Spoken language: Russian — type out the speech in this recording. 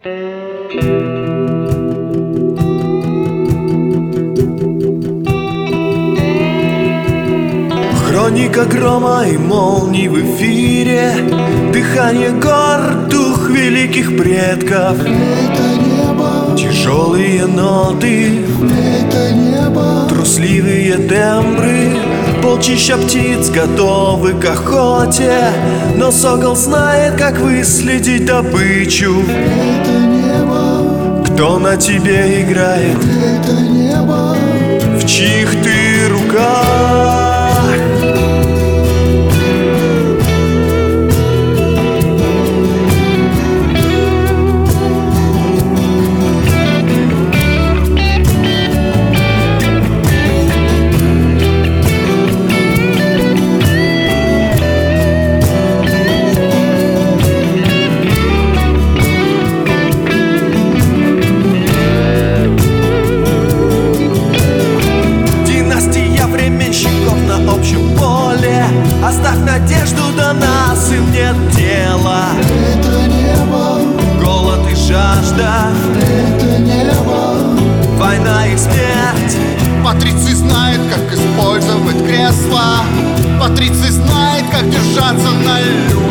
Хроника грома и молний в эфире, дыхание гор, дух великих предков. Это небо, Тяжелые ноты, это небо, трусливые тембры, полчища птиц готовы к охоте, но сокол знает, как выследить добычу. это небо, Кто на тебе играет, это небо, в чьих ты руках? На общем поле оставь надежду, до нас им нет дела. это небо, Голод и жажда, это небо, война и смерть. Патриций знает, как использовать кресло. Патриций знает, как держаться на льду.